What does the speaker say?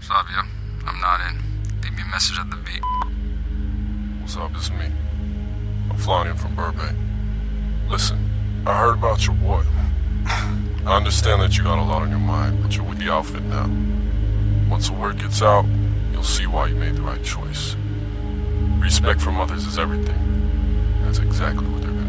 Savio, I'm not in. Leave me a message at the V. What's up? It's me. I'm flying in from Burbank. Listen, I heard about your boy. I understand that you got a lot on your mind, but you're with the outfit now. Once the word gets out, you'll see why you made the right choice. Respect from others is everything. That's exactly what they're